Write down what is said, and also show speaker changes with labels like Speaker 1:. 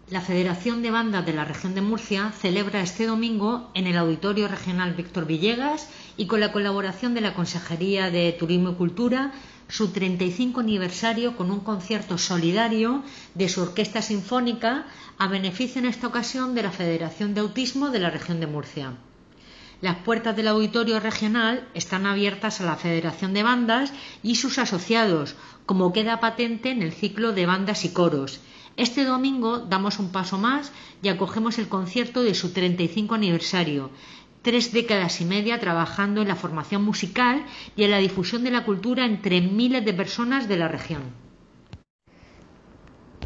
Speaker 1: La Federación de Bandas de la Región de Murcia celebra este domingo en el Auditorio Regional Víctor Villegas y con la colaboración de la Consejería de Turismo y Cultura su 35 aniversario con un concierto solidario de su Orquesta Sinfónica a beneficio en esta ocasión de la Federación de Autismo de la Región de Murcia. Las puertas del Auditorio Regional están abiertas a la Federación de Bandas y sus asociados, como queda patente en el ciclo de bandas y coros. Este domingo damos un paso más y acogemos el concierto de su 35 aniversario, 3 décadas y media trabajando en la formación musical y en la difusión de la cultura entre miles de personas de la región.